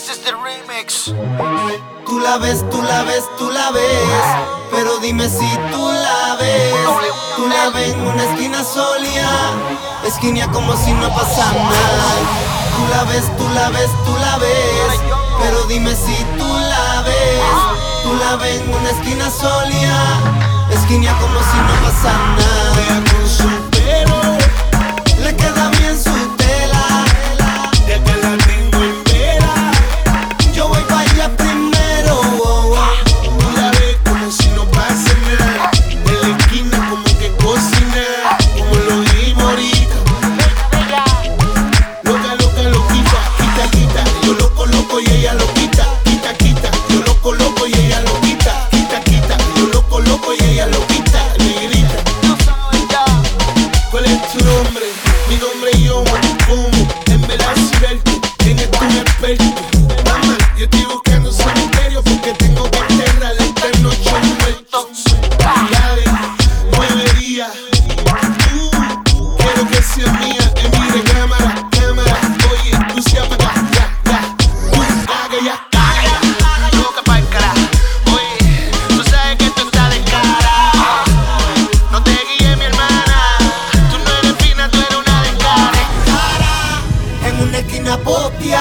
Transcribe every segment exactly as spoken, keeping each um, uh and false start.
This is the remix. Tú la ves, tú la ves, tú la ves, pero dime si tú la ves. Tú la ves en una esquina solia, esquina como si no pasara nada. Tú la ves, tú la ves, tú la ves, pero dime si tú la ves. Tú la ves en una esquina solia, esquina como si no pasara nada. Vea con su pelo, le queda bien su tela, de que la tengo en vela. yo voy pa' allá primero. Oh, oh. Tú la ves como si no pase nada, en la esquina como que cocina, como lo dijimos ahorita. Loca, loca, loquita, quita, quita. Yo lo coloco y ella lo quita, quita, quita. Yo lo coloco y ella lo quita, quita, quita. Yo lo coloco y ella lo quita, le grita. ¿Cuál es tu nombre? Mi nombre es yo, ¿cómo? En verdad Sibelto, ¿quién es tu experto? Mamá, yo estoy buscando cementerio porque tengo que enterrar esta noche muerto. Dale, movería. Uh, quiero que sea mía, en mi recámara, cámara. Oye, tú se apaga, ya, ya. Tú haga ya, haga ya. Loca pa'l carajo. Oye, tú sabes que tú estás de cara. No te guíes, mi hermana. Tú no eres fina, tú eres una de cara. En una esquina postia,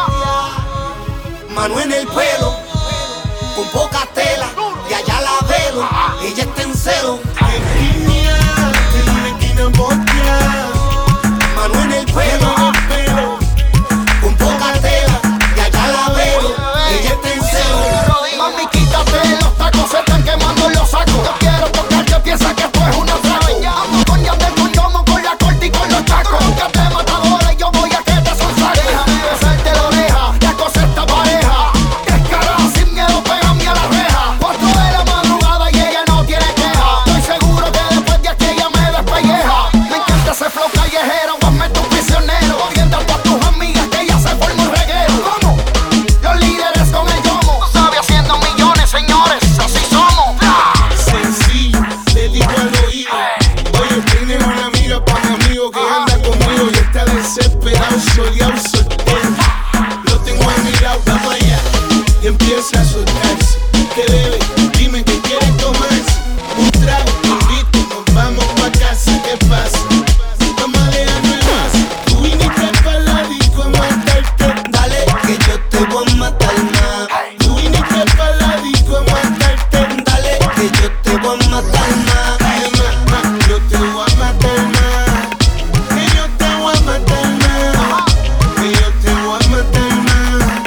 mano en el pelo, con poca tela, y allá la velo, ella está en celo. Esquina, en una esquina bosqueada. Mano en el pelo, Pero con poca tela, y allá la velo, ella está en celo. Mami, quítate los tacos, se están quemando los sacos. Yo quiero tocar, que piensa que esto es un atraco. Ando con Yandel, con Yomo, con la corte y con los chacos. Que te matadora y yo voy a que te sonsaque. Déjame besarte la oreja, ya cosa esta pareja. Descarada, sin miedo, pégame a la reja. Cuatro de la madrugada y ella no tiene queja. Estoy seguro que después de aquí ella me despelleja. Me encanta ese flow callejero, hazme tu prisionero. Orienta a tus amigas que ya se formó un reguero. ¿Cómo? Los líderes con el yomo. Tú sabes, haciendo millones, señores, así somos. sencillo, te digo al oído. Oye, tienes una amiga pa' mi amigo que anda conmigo y está desesperado, soleado, soltero. Lo tengo a mi lado, vamos allá. Y empieza a soltarse. ¿Qué debe? Dime que quieres tomarse. Un trago, te invito, nos vamos pa' casa. ¿Qué pasa? Vamos a dejarnos en paz. Tú viniste pa' la disco a matarte. Dale, que yo te voy a matar más. Tú viniste pa' la disco a matarte. Dale, que yo te voy a matar más. Ay, ma, ma, yo te voy a matar más. Que yo te voy a matar más. Que yo te voy a matar más.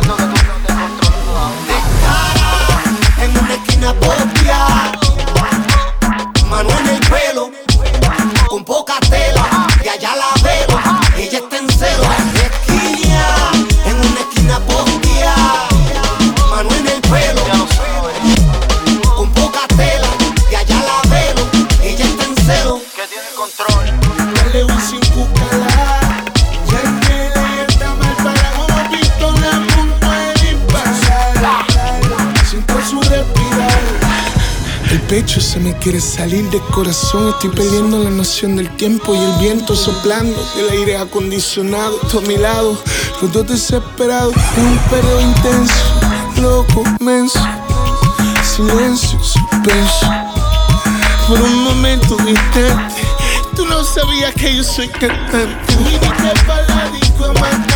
En una esquina postia, mano en el pelo, con poca tela, y allá la velo, ella está en celo. Esquina, en una esquina postia, mano en el pelo, con poca tela, y allá la velo, ella está en celo. Que tiene el control. Dale un sin cucala. Ya que ella está mal para como pistola a punto de disparar. Siento su respirar. El pecho se me quiere salir del corazón. Estoy perdiendo la noción del tiempo y el viento soplando del aire acondicionado. Tú a mi lado, los dos desesperados. Un perreo intenso, loco, menso. Silencio, suspenso. Por un momento distante, tú no sabías que yo soy cantante. Viniste pa' la disco a matar.